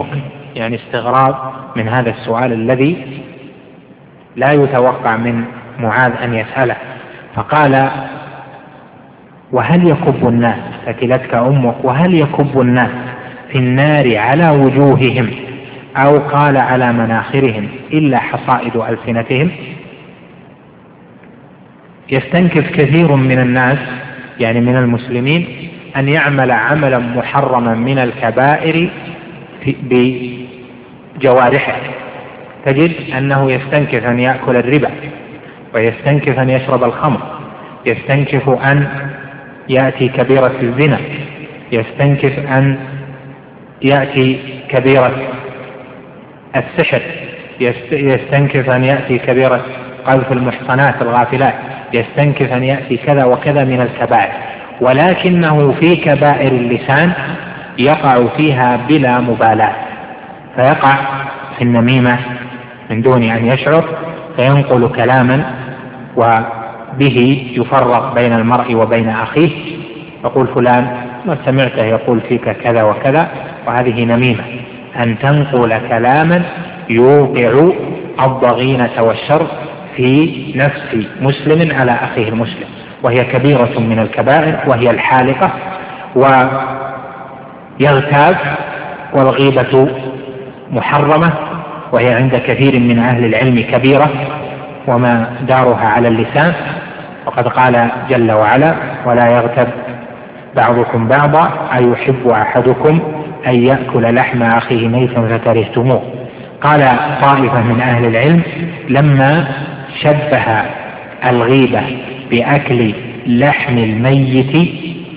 علمك؟ يعني استغراب من هذا السؤال الذي لا يتوقع من معاذ أن يسأله. فقال: وهل يكب الناس، ثكلتك أمك، وهل يكب الناس في النار على وجوههم أو قال على مناخرهم إلا حصائد ألسنتهم؟ يستنكف كثير من الناس يعني من المسلمين أن يعمل عملا محرما من الكبائر بجوارحه. تجد أنه يستنكف أن يأكل الربا، ويستنكف أن يشرب الخمر، يستنكف أن يأتي كبيرة الزنا، يستنكف أن يأتي كبيرة السحر، يستنكف أن يأتي كبيرة قذف المحصنات الغافلات، يستنكف أن يأتي كذا وكذا من الكبائر، ولكنه في كبائر اللسان يقع فيها بلا مبالاة، فيقع في النميمة من دون أن يشعر، فينقل كلاما وبه يفرق بين المرء وبين أخيه، يقول فلان ما سمعته يقول فيك كذا وكذا، وهذه نميمة، أن تنقل كلاما يوقع الضغينة والشر في نفس مسلم على أخيه المسلم، وهي كبيرة من الكبائر، وهي الحالقة، ويغتاب، والغيبة محرمة، وهي عند كثير من أهل العلم كبيرة وما دارها على اللسان. وقد قال جل وعلا: ولا يغتب بعضكم بعضا أيحب أحدكم أن يأكل لحم أخيه ميتا فكرهتموه. قال طائفة من أهل العلم لما شبه الغيبة بأكل لحم الميت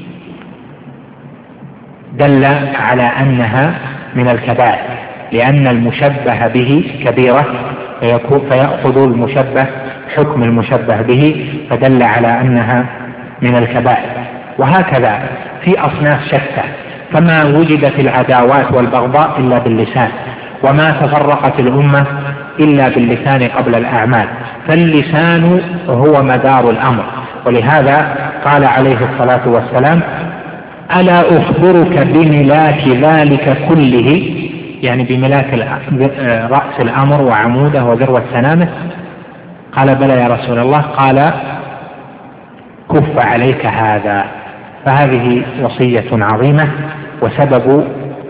دل على أنها من الكبائر، لأن المشبه به كبيرة فيأخذ المشبه حكم المشبه به، فدل على أنها من الكبائر. وهكذا في أصناف شتى، فما وجدت العداوات والبغضاء إلا باللسان، وما تفرقت الأمة إلا باللسان قبل الأعمال، فاللسان هو مدار الأمر. ولهذا قال عليه الصلاة والسلام: ألا أخبرك بملاك ذلك كله، يعني بملاك رأس الأمر وعموده وذروة سنامه؟ قال: بلى يا رسول الله. قال: كف عليك هذا. فهذه وصية عظيمة، وسبب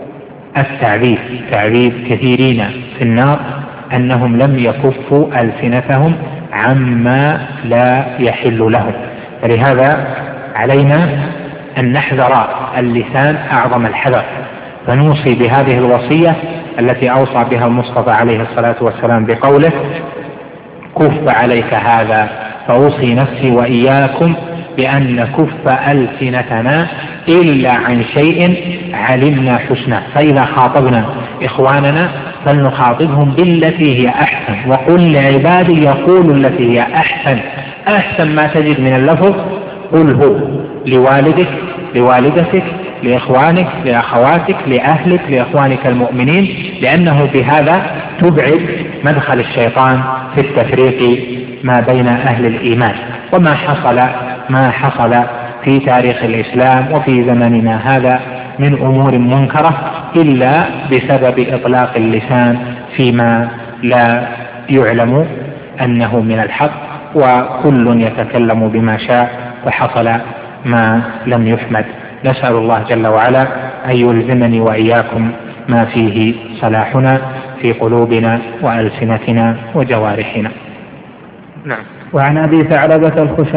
تعذيب كثيرين في النار أنهم لم يكفوا ألسنتهم عما لا يحل لهم. فلهذا علينا أن نحذر اللسان أعظم الحذر، فنوصي بهذه الوصية التي أوصى بها المصطفى عليه الصلاة والسلام بقوله: كف عليك هذا. فأوصي نفسي وإياكم بأن نكف ألسنتنا إلا عن شيء علمنا حسنه، فإذا خاطبنا إخواننا فلنخاطبهم بالتي هي أحسن، وقل لعبادي يقولوا التي هي أحسن ما تجد من اللفظ قله لوالدك لوالدتك لإخوانك لأخواتك لأهلك لإخوانك المؤمنين، لأنه بهذا تبعد مدخل الشيطان في التفريق ما بين أهل الإيمان. وما حصل في تاريخ الإسلام وفي زمننا هذا من أمور منكرة إلا بسبب إطلاق اللسان فيما لا يعلم أنه من الحق، وكل يتكلم بما شاء، فحصل ما لم يحمد. نسأل الله جل وعلا أن يلزمني وإياكم ما فيه صلاحنا في قلوبنا وألسنتنا وجوارحنا. نعم. وعن أبي ثعلبة